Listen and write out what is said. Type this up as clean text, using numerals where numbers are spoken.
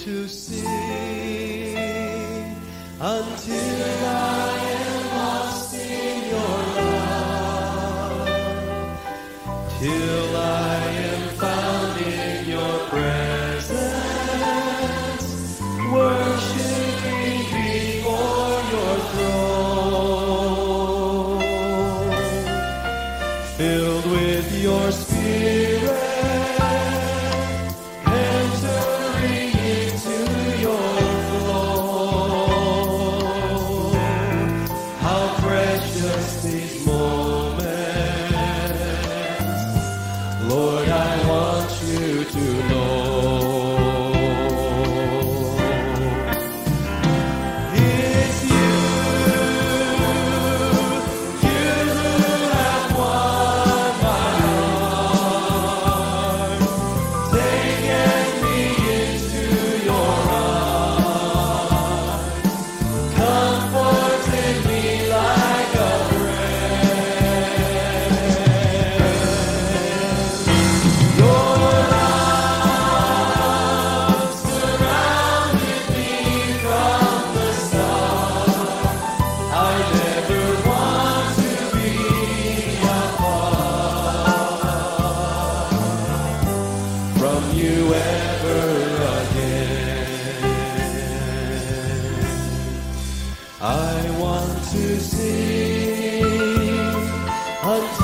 to sing until I am lost in your love, till I am found in your presence, worshiping before your throne, filled with your Spirit. Lord, I want you to know it's you who have won my heart, taken me into your arms, comforted me like a you ever again. I want to sing until